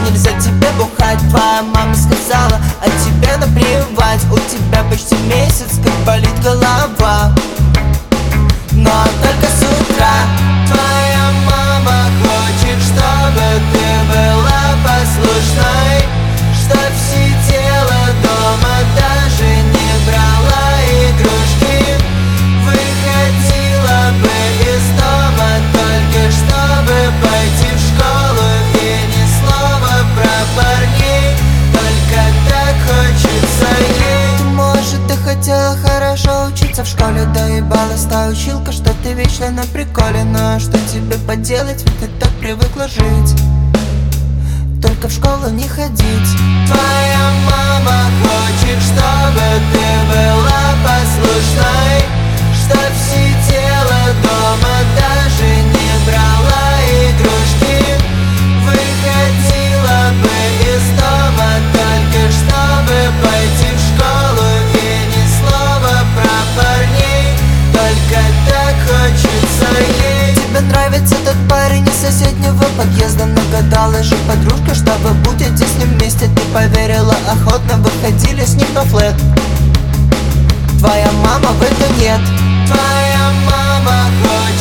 нельзя тебе бухать. Твоя мама сказала, а тебе наплевать. У тебя почти месяц, как болит голова, но только с утра. Твоя мама хочет, чтобы ты была послушной, чтоб сидела дома, даже не брала игрушки. Выходила бы из дома только чтобы пойти в школу, и ни слова про парней, только так хочется ей. Может, ты хотела хорошо учиться в школе, доебалась та училка, что ты вечно на приколе. Но что тебе поделать, ведь ты так привыкла жить, только в школу не ходить. Твоя мама хочет, чтобы ты была послушной, чтоб сидела дома, даже не брала игрушки. Выходила бы из дома только чтобы пойти в школу, и ни слова про парней, только так хочется ей. Тебе нравится тот парень из соседнего подъезда, нагадала же подружка, что вы будете с ним вместе. Ты поверила охотно, выходили с ним на флэт. Твоя мама в это нет. Твоя мама хочет,